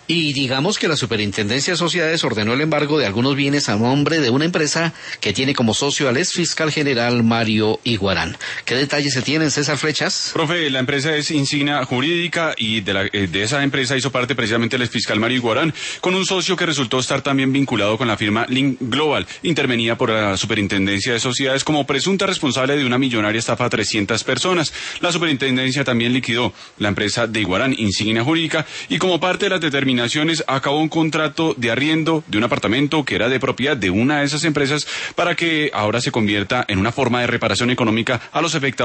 Y digamos que la Superintendencia de Sociedades ordenó el embargo de algunos bienes a nombre de una empresa que tiene como socio al ex fiscal general Mario Iguarán. ¿Qué detalles se tienen, César Flechas? Profe, la empresa es Insignia Jurídica y de esa empresa hizo parte precisamente el ex fiscal Mario Iguarán, con un socio que resultó estar también vinculado con la firma Link Global, intervenida por la Superintendencia de Sociedades como presunta responsable de una millonaria estafa a 300 personas. La Superintendencia también liquidó la empresa de Iguarán, Insignia Jurídica, y como parte de las determinaciones acabó un contrato de arriendo de un apartamento que era de propiedad de una de esas empresas para que ahora se convierta en una forma de reparación económica a los afectados